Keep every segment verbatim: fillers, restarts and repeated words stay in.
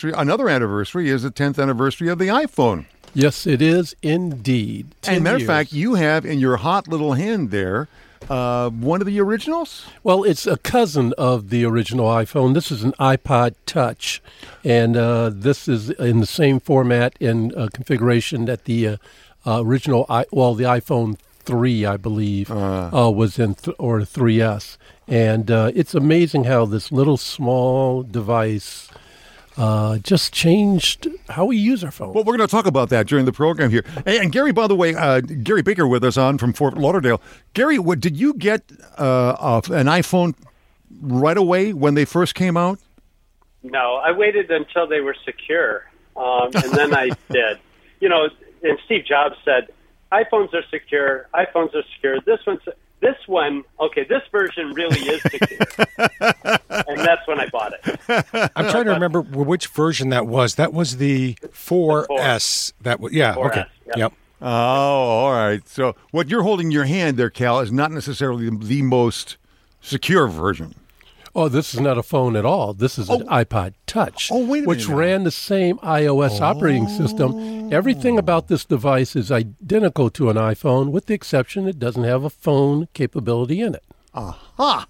Another anniversary is the tenth anniversary of the iPhone. Yes, it is indeed. And matter of years. fact, you have in your hot little hand there uh, one of the originals? Well, it's a cousin of the original iPhone. This is an iPod Touch, and uh, this is in the same format and uh, configuration that the uh, uh, original, I- well, the iPhone three, I believe, uh, uh, was in, th- or three S. And uh, it's amazing how this little small device Uh, just changed how we use our phone. Well, we're going to talk about that during the program here. And, and Gary, by the way, uh, Gary Baker with us on from Fort Lauderdale. Gary, what, did you get uh, uh, an iPhone right away when they first came out? No, I waited until they were secure, um, and then I did. You know, and Steve Jobs said, iPhones are secure, iPhones are secure. This one's... This one, okay, this version really is secure. And that's when I bought it. I'm trying to remember which version that was. That was the four S. That was, yeah, four S, okay. yep. Yep. Oh, all right. So what you're holding in your hand there, Cal, is not necessarily the most secure version. Oh, this is not a phone at all. This is an Oh. iPod Touch, Oh, wait a which minute. ran the same iOS operating system. Everything about this device is identical to an iPhone, with the exception it doesn't have a phone capability in it. Aha!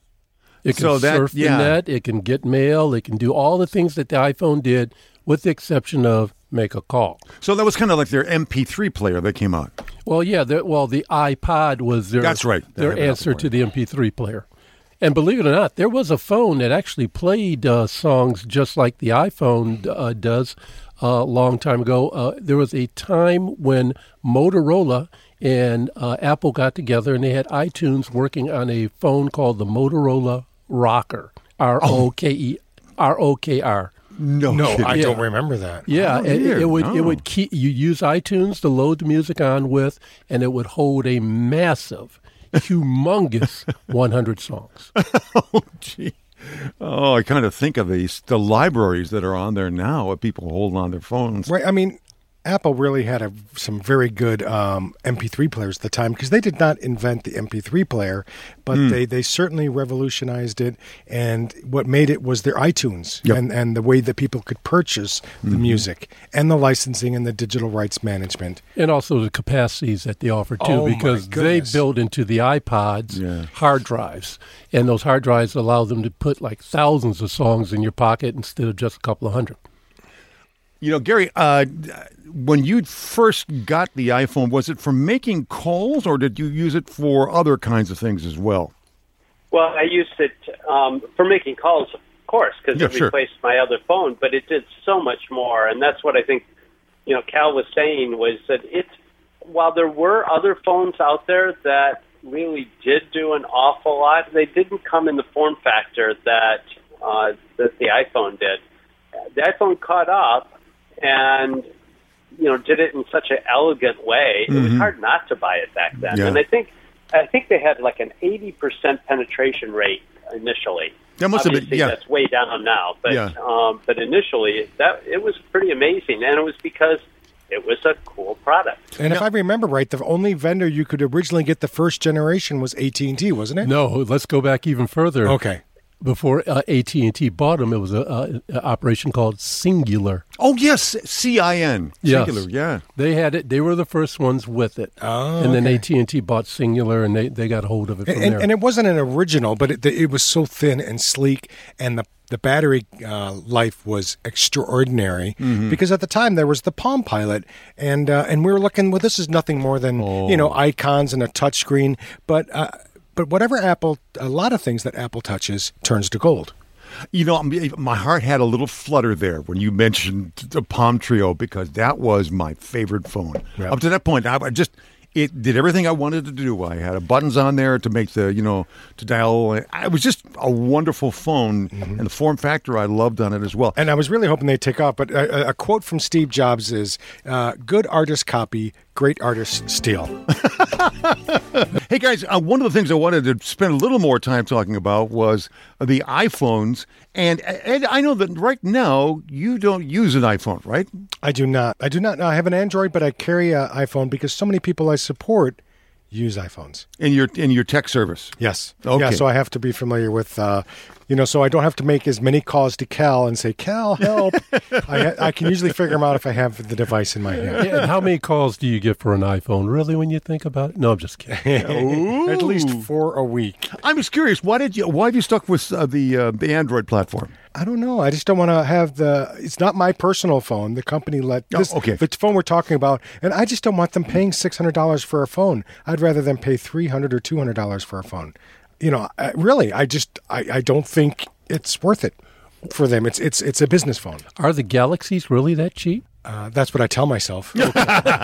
It can So that- surf yeah. the net, it can get mail, it can do all the things that the iPhone did, with the exception of make a call. So that was kind of like their M P three player that came out. Well, yeah, the, well, the iPod was their, That's right. They their have that answer for to you. the M P three player. And believe it or not, there was a phone that actually played uh, songs just like the iPhone uh, does uh, a long time ago. Uh, there was a time when Motorola and uh, Apple got together and they had iTunes working on a phone called the Motorola Rocker, R O K E R O K R. No, No, kidding. I Yeah. don't remember that. Yeah, Oh, it, dear, it would no. it would keep you use iTunes to load the music on with, and it would hold a massive, humongous one hundred songs. Oh, gee. Oh, I kind of think of these the libraries that are on there now of people holding on their phones. Right. I mean, Apple really had a, some very good um, M P three players at the time because they did not invent the M P three player, but Hmm. they, they certainly revolutionized it. And what made it was their iTunes Yep. and, and the way that people could purchase the Mm-hmm. music and the licensing and the digital rights management. And also the capacities that they offer too, Oh, my because they goodness. build into the iPods Yeah. hard drives, and those hard drives allow them to put like thousands of songs in your pocket instead of just a couple of hundred. You know, Gary, uh, when you first got the iPhone, was it for making calls or did you use it for other kinds of things as well? Well, I used it um, for making calls, of course, because Yeah, it sure. replaced my other phone, but it did so much more. And that's what I think, you know, Cal was saying was that it, while there were other phones out there that really did do an awful lot, they didn't come in the form factor that, uh, that the iPhone did. The iPhone caught up and, you know, did it in such an elegant way. It was hard not to buy it back then. Yeah. And I think I think they had like an eighty percent penetration rate initially. That must have been- Obviously, yeah. that's way down now. But Yeah. um, but initially, that it was pretty amazing, and it was because it was a cool product. And if I remember right, the only vendor you could originally get the first generation was A T and T, wasn't it? No, let's go back even further. Okay. Before uh, A T and T bought them, it was a, a, a operation called Singular. Oh, yes, C I N. Yes. Singular, yeah. They had it. They were the first ones with it. Oh, and then okay. A T and T bought Singular, and they, they got hold of it from And, there. and it wasn't an original, but it, it was so thin and sleek, and the the battery uh, life was extraordinary because at the time there was the Palm Pilot, and uh, and we were looking. Well, this is nothing more than you know icons and a touchscreen, but uh, but whatever Apple, a lot of things that Apple touches turns to gold. You know, my heart had a little flutter there when you mentioned the Palm Trio because that was my favorite phone. Yep. Up to that point, I I just it did everything I wanted to do. I had buttons on there to make the, you know, to dial. It was just a wonderful phone, and the form factor I loved on it as well. And I was really hoping they'd take off, but a, a quote from Steve Jobs is, uh, "Good artist copy, great artist steal." Hey guys, uh, one of the things I wanted to spend a little more time talking about was the iPhones. And Ed, I know that right now you don't use an iPhone, right? I do not. I do not. I have an Android, but I carry an iPhone because so many people I support use iPhones. In your in your tech service. Yes. Okay. Yeah. So I have to be familiar with, uh, You know, so I don't have to make as many calls to Cal and say, Cal, help. I, I can usually figure them out if I have the device in my hand. Yeah, and how many calls do you get for an iPhone, really, when you think about it? No, I'm just kidding. At least four a week. I'm just curious. Why did you? Why have you stuck with uh, the uh, the Android platform? I don't know. I just don't want to have the. It's not my personal phone. The company let this, oh, okay. the phone we're talking about, and I just don't want them paying six hundred dollars for a phone. I'd rather them pay three hundred or two hundred dollars for a phone. You know, I, really, I just I, I don't think it's worth it for them. It's it's it's a business phone. Are the Galaxies really that cheap? Uh, that's what I tell myself. The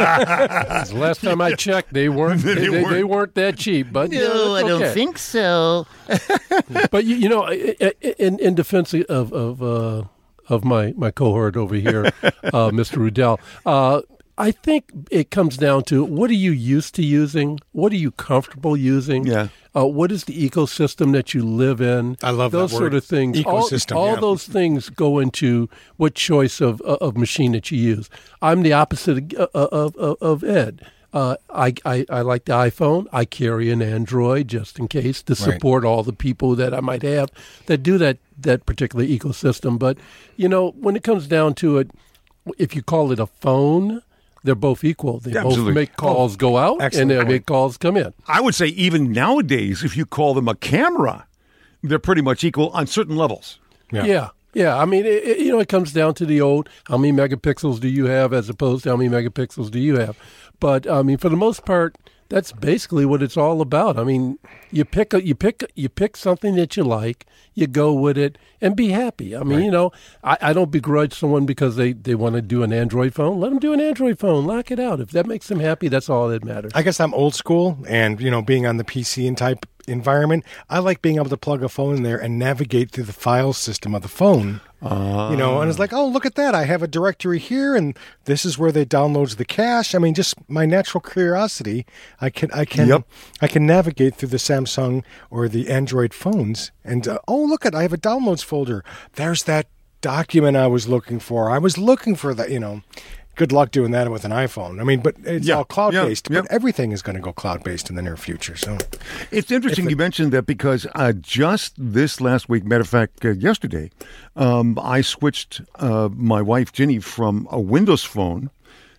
last time I checked, they weren't. They, they, they weren't that cheap. But no, I don't think so. But you, you know, in in defense of of uh, of my my cohort over here, uh, Mister Rudell, uh, I think it comes down to what are you used to using, what are you comfortable using, yeah. Uh, what is the ecosystem that you live in? I love those that sort word. of things. Ecosystem. All, all yeah. those things go into what choice of of machine that you use. I'm the opposite of of, of, of Ed. Uh, I, I I like the iPhone. I carry an Android just in case to support right. all the people that I might have that do that that particular ecosystem. But you know, when it comes down to it, if you call it a phone, they're both equal. They Absolutely. both make calls go out Excellent and they point. make calls come in. I would say even nowadays, if you call them a camera, they're pretty much equal on certain levels. Yeah. yeah. Yeah, I mean, it, it, you know, it comes down to the old, how many megapixels do you have as opposed to how many megapixels do you have? But, I mean, for the most part, that's basically what it's all about. I mean, you pick a, you pick you pick something that you like, you go with it, and be happy. I mean, right. you know, I, I don't begrudge someone because they, they want to do an Android phone. Let them do an Android phone. Lock it out. If that makes them happy, that's all that matters. I guess I'm old school, and, you know, being on the P C and type environment, I like being able to plug a phone in there and navigate through the file system of the phone. Uh, you know, and it's like, oh, look at that. I have a directory here, and this is where they downloads the cache. I mean, just my natural curiosity. I can, I can, yep. I can navigate through the Samsung or the Android phones, and uh, oh, look at, I have a downloads folder. There's that document I was looking for. I was looking for that. You know, good luck doing that with an iPhone. I mean, but it's yeah. all cloud based. Yeah. But yeah. everything is going to go cloud based in the near future. So it's interesting it, you mentioned that because uh, just this last week, matter of fact, uh, yesterday, um, I switched uh, my wife Ginny from a Windows phone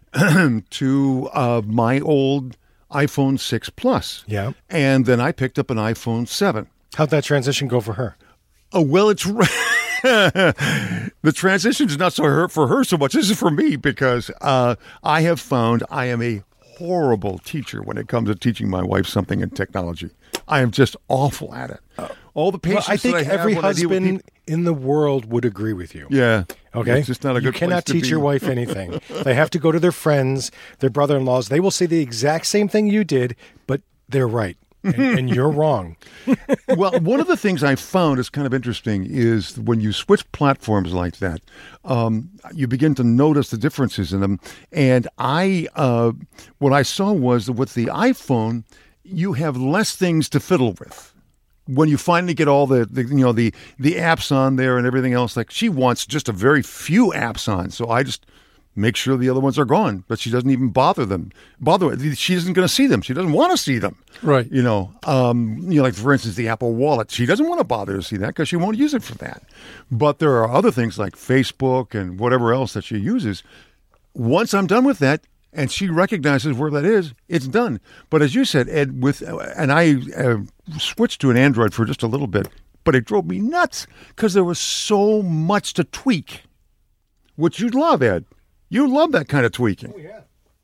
to uh, my old iPhone six Plus. Yeah, and then I picked up an iPhone seven. How'd that transition go for her? Oh well, it's. The transition is not so her, for her so much. This is for me because uh, I have found I am a horrible teacher when it comes to teaching my wife something in technology. I am just awful at it. Uh, All the patience well, I think that I have every when I deal with husband people- in the world would agree with you. Yeah. Okay. It's just not a good You cannot place to teach be. your wife anything. They have to go to their friends, their brother-in-laws. They will say the exact same thing you did, but they're right. and, and you're wrong. Well, one of the things I found is kind of interesting is when you switch platforms like that, um, you begin to notice the differences in them. And I, uh, what I saw was that with the iPhone, you have less things to fiddle with. When you finally get all the, the you know the the apps on there and everything else, like she wants just a very few apps on, so I just make sure the other ones are gone, but she doesn't even bother them. Bother she isn't going to see them. She doesn't want to see them. Right. You know, um, you know, like for instance, the Apple Wallet. She doesn't want to bother to see that because she won't use it for that. But there are other things like Facebook and whatever else that she uses. Once I'm done with that, and she recognizes where that is, it's done. But as you said, Ed, with and I uh, switched to an Android for just a little bit, but it drove me nuts because there was so much to tweak, which you'd love, Ed. You love that kind of tweaking. Oh, yeah.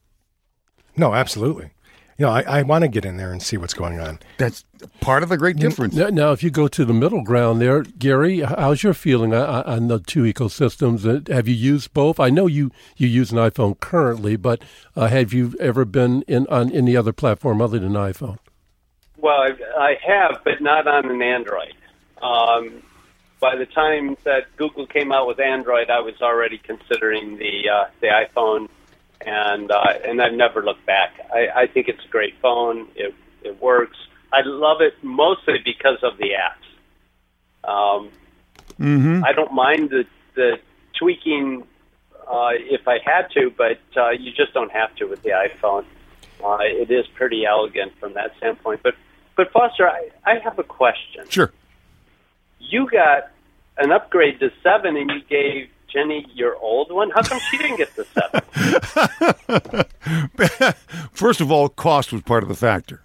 No, absolutely. You know, I, I want to get in there and see what's going on. That's part of the great difference. Now, now, if you go to the middle ground there, Gary, how's your feeling on the two ecosystems? Have you used both? I know you, you use an iPhone currently, but uh, have you ever been in on any other platform other than iPhone? Well, I, I have, but not on an Android. Um, by the time that Google came out with Android, I was already considering the uh, the iPhone, and uh, and I've never looked back. I, I think it's a great phone. It it works. I love it mostly because of the apps. Um, mm-hmm. I don't mind the the tweaking uh, if I had to, but uh, you just don't have to with the iPhone. Uh, it is pretty elegant from that standpoint. But but Foster, I, I have a question. Sure. you got an upgrade to seven, and you gave Jenny your old one. How come she didn't get the seven? First of all, cost was part of the factor,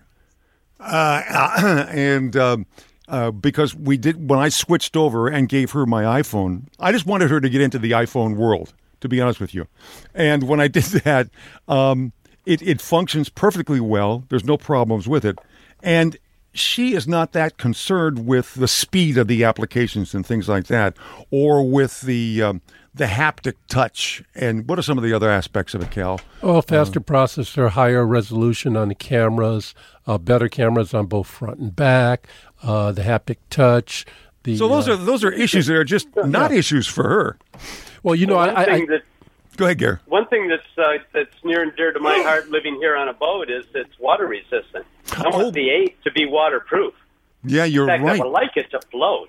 uh, and um, uh, because we did when I switched over and gave her my iPhone, I just wanted her to get into the iPhone world. To be honest with you, and when I did that, um, it, it functions perfectly well. There's no problems with it, and she is not that concerned with the speed of the applications and things like that, or with the um, the haptic touch. And what are some of the other aspects of it, Cal? Oh, faster uh, processor, higher resolution on the cameras, uh, better cameras on both front and back, uh, the haptic touch. The, so those uh, are those are issues that are just not yeah. issues for her. Well, you know, well, I, I, that, go ahead, Gary. One thing that's uh, that's near and dear to my heart, living here on a boat, is it's water resistant. I want Oh. the eight to be waterproof. Yeah, you're In fact, right. I would like it to float.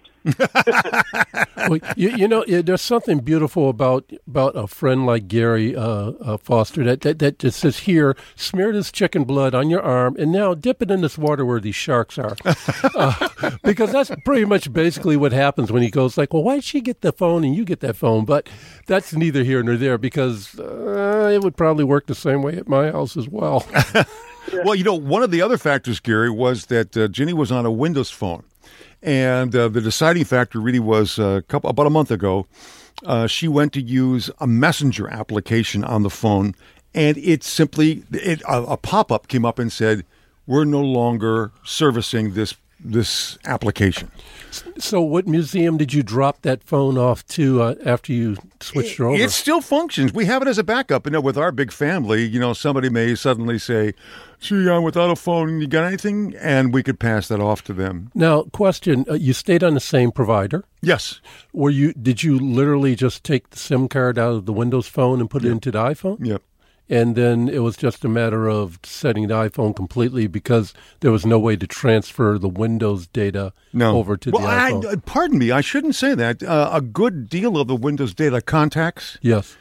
well, you, you know, yeah, there's something beautiful about about a friend like Gary uh, uh, Foster that, that that just says, "Here, smear this chicken blood on your arm, and now dip it in this water where these sharks are," uh, because that's pretty much basically what happens when he goes like, "Well, why did she get the phone and you get that phone?" But that's neither here nor there because uh, it would probably work the same way at my house as well. Well, you know, one of the other factors, Gary, was that uh, Ginny was on a Windows phone. And uh, the deciding factor really was uh, a couple, about a month ago, uh, she went to use a messenger application on the phone, and it simply, it, a, a pop-up came up and said, we're no longer servicing this this application. So what museum did you drop that phone off to uh, after you switched her over? It still functions. We have it as a backup. You know, with our big family, you know, somebody may suddenly say, gee, I'm without a phone. You got anything? And we could pass that off to them. Now, question, uh, you stayed on the same provider? Yes. Were you? Did you literally just take the SIM card out of the Windows phone and put it Yep. into the iPhone? Yep. And then it was just a matter of setting the iPhone completely because there was no way to transfer the Windows data No. over to well, the I, iPhone. pardon me, I shouldn't say that. Uh, a good deal of the Windows data contacts, Yes.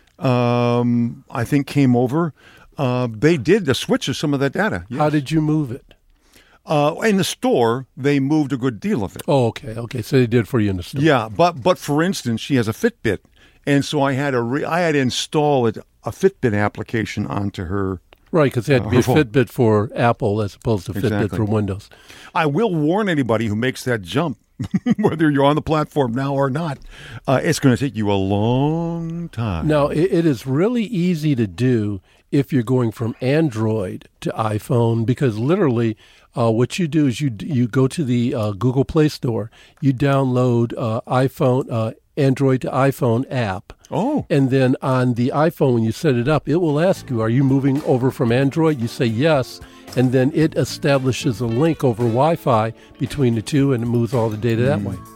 um, I think, came over. Uh, they did the switch of some of that data. Yes. How did you move it? Uh, in the store, they moved a good deal of it. Oh, okay. Okay. So they did for you in the store. Yeah, but but for instance, she has a Fitbit, and so I had to re- I had to install it, a Fitbit application onto her. Right, because it had to Uh, be her a phone. Fitbit for Apple as opposed to Fitbit Exactly. for Windows. I will warn anybody who makes that jump, whether you're on the platform now or not, uh, it's going to take you a long time. Now, it, it is really easy to do if you're going from Android to iPhone because literally uh, what you do is you you go to the uh, Google Play Store, you download uh, iPhone, uh, Android to iPhone app. Oh. And then on the iPhone, when you set it up, it will ask you, are you moving over from Android? You say yes, and then it establishes a link over Wi-Fi between the two, and it moves all the data that way.